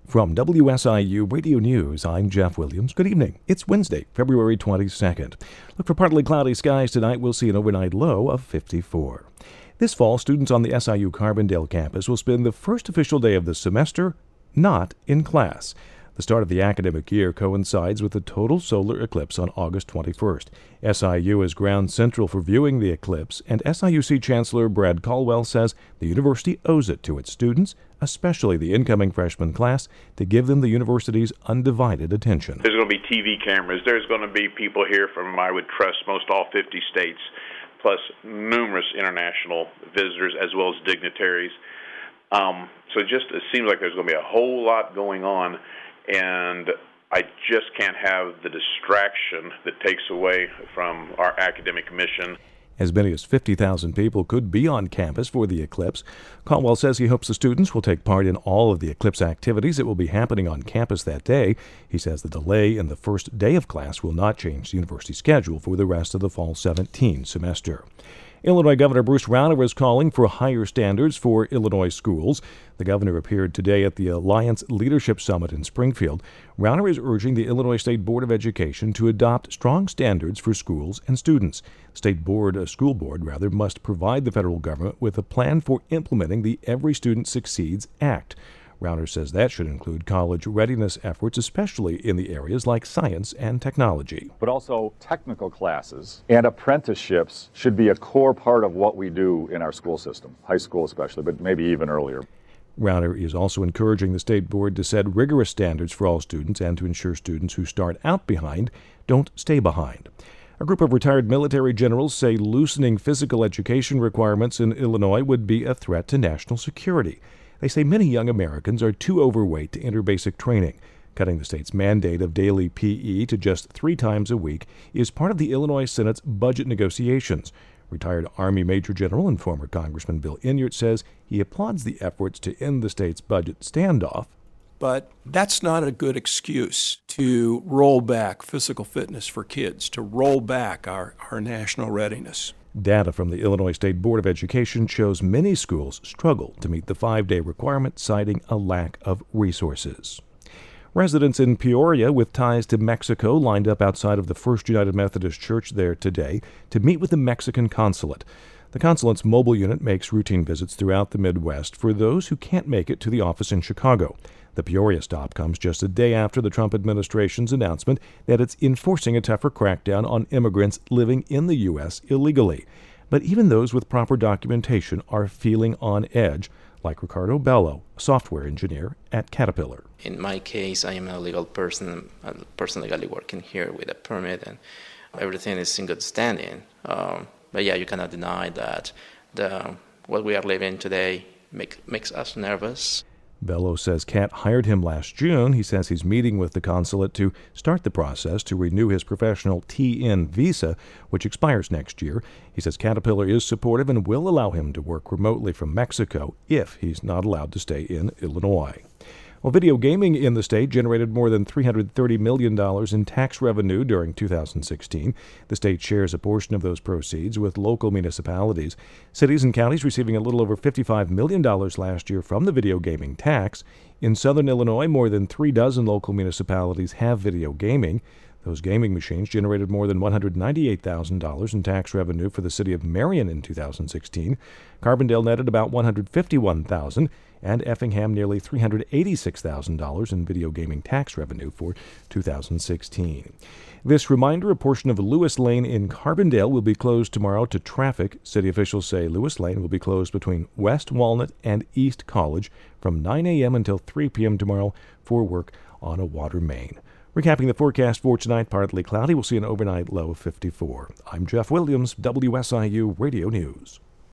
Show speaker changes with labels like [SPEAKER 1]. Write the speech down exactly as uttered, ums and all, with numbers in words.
[SPEAKER 1] From W S I U Radio News, I'm Jeff Williams. Good evening. It's Wednesday, February twenty-second. Look for partly cloudy skies tonight. We'll see an overnight low of fifty-four. This fall, students on the S I U Carbondale campus will spend the first official day of the semester not in class. The start of the academic year coincides with the total solar eclipse on August twenty-first. S I U is ground central for viewing the eclipse, and S I U C Chancellor Brad Caldwell says the university owes it to its students, especially the incoming freshman class, to give them the university's undivided attention.
[SPEAKER 2] There's going to be T V cameras. There's going to be people here from, I would trust, most all fifty states, plus numerous international visitors as well as dignitaries. Um, so just it seems like there's going to be a whole lot going on, and I just can't have the distraction that takes away from our academic mission.
[SPEAKER 1] As many as fifty thousand people could be on campus for the eclipse. Caldwell says he hopes the students will take part in all of the eclipse activities that will be happening on campus that day. He says the delay in the first day of class will not change the university schedule for the rest of the fall seventeen semester. Illinois Governor Bruce Rauner is calling for higher standards for Illinois schools. The governor appeared today at the Alliance Leadership Summit in Springfield. Rauner is urging the Illinois State Board of Education to adopt strong standards for schools and students. State board, a school board rather, must provide the federal government with a plan for implementing the Every Student Succeeds Act. Rauner says that should include college readiness efforts, especially in the areas like science and technology.
[SPEAKER 3] But also technical classes and apprenticeships should be a core part of what we do in our school system, high school especially, but maybe even earlier.
[SPEAKER 1] Rauner is also encouraging the state board to set rigorous standards for all students and to ensure students who start out behind don't stay behind. A group of retired military generals say loosening physical education requirements in Illinois would be a threat to national security. They say many young Americans are too overweight to enter basic training. Cutting the state's mandate of daily P E to just three times a week is part of the Illinois Senate's budget negotiations. Retired Army Major General and former Congressman Bill Enyart says he applauds the efforts to end the state's budget standoff.
[SPEAKER 4] But that's not a good excuse to roll back physical fitness for kids, to roll back our, our national readiness.
[SPEAKER 1] Data from the Illinois State Board of Education shows many schools struggle to meet the five-day requirement, citing a lack of resources. Residents in Peoria with ties to Mexico lined up outside of the First United Methodist Church there today to meet with the Mexican consulate. The consulate's mobile unit makes routine visits throughout the Midwest for those who can't make it to the office in Chicago. The Peoria stop comes just a day after the Trump administration's announcement that it's enforcing a tougher crackdown on immigrants living in the U S illegally. But even those with proper documentation are feeling on edge, like Ricardo Bello, a software engineer at Caterpillar.
[SPEAKER 5] In my case, I am a legal person, a person legally working here with a permit, and everything is in good standing. Um, but yeah, you cannot deny that the what we are living today make, makes us nervous.
[SPEAKER 1] Bello says Cat hired him last June. He says he's meeting with the consulate to start the process to renew his professional T N visa, which expires next year. He says Caterpillar is supportive and will allow him to work remotely from Mexico if he's not allowed to stay in Illinois. Well, video gaming in the state generated more than three hundred thirty million dollars in tax revenue during two thousand sixteen. The state shares a portion of those proceeds with local municipalities. Cities and counties receiving a little over fifty-five million dollars last year from the video gaming tax. In southern Illinois, more than three dozen local municipalities have video gaming. Those gaming machines generated more than one hundred ninety-eight thousand dollars in tax revenue for the city of Marion in two thousand sixteen. Carbondale netted about one hundred fifty-one thousand dollars, and Effingham nearly three hundred eighty-six thousand dollars in video gaming tax revenue for two thousand sixteen. This reminder, a portion of Lewis Lane in Carbondale will be closed tomorrow to traffic. City officials say Lewis Lane will be closed between West Walnut and East College from nine a.m. until three p.m. tomorrow for work on a water main. Recapping the forecast for tonight, partly cloudy. We'll see an overnight low of fifty-four. I'm Jeff Williams, W S I U Radio News.